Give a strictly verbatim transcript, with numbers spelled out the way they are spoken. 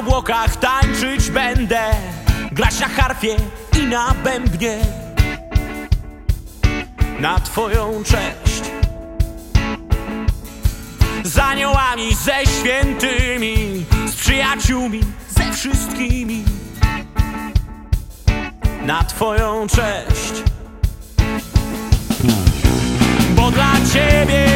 obłokach tańczyć będę, grać na harfie i na bębnie na Twoją cześć. Z aniołami, ze świętymi, z przyjaciółmi, ze wszystkimi na Twoją cześć. Bo dla Ciebie